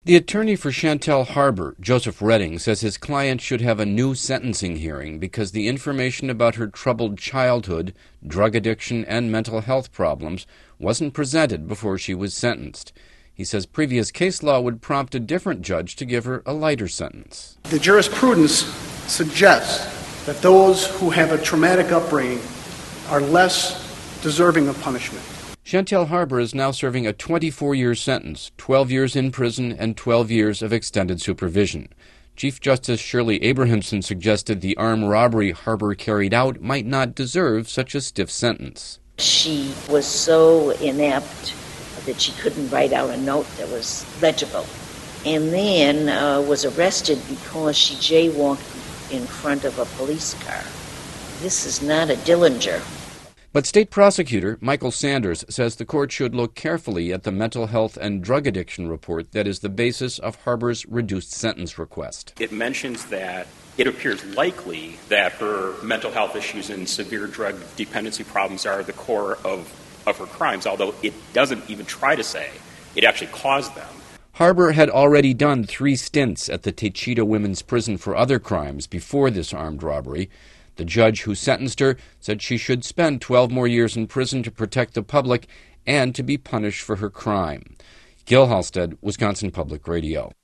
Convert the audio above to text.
The attorney for Chantel Harbor, Joseph Redding, says his client should have a new sentencing hearing because the information about her troubled childhood, drug addiction, and mental health problems wasn't presented before she was sentenced. He says previous case law would prompt a different judge to give her a lighter sentence. The jurisprudence suggests that those who have a traumatic upbringing are less deserving of punishment. Chantel Harbor is now serving a 24-year sentence, 12 years in prison and 12 years of extended supervision. Chief Justice Shirley Abrahamson suggested the armed robbery Harbor carried out might not deserve such a stiff sentence. She was so inept that she couldn't write out a note that was legible, and then was arrested because she jaywalked in front of a police car. This is not a Dillinger. But state prosecutor Michael Sanders says the court should look carefully at the mental health and drug addiction report that is the basis of Harbor's reduced sentence request. It mentions that it appears likely that her mental health issues and severe drug dependency problems are the core of her crimes, although it doesn't even try to say it actually caused them. Harbor had already done 3 stints at the Techita Women's Prison for other crimes before this armed robbery. The judge who sentenced her said she should spend 12 more years in prison to protect the public and to be punished for her crime. Gil Halstead, Wisconsin Public Radio.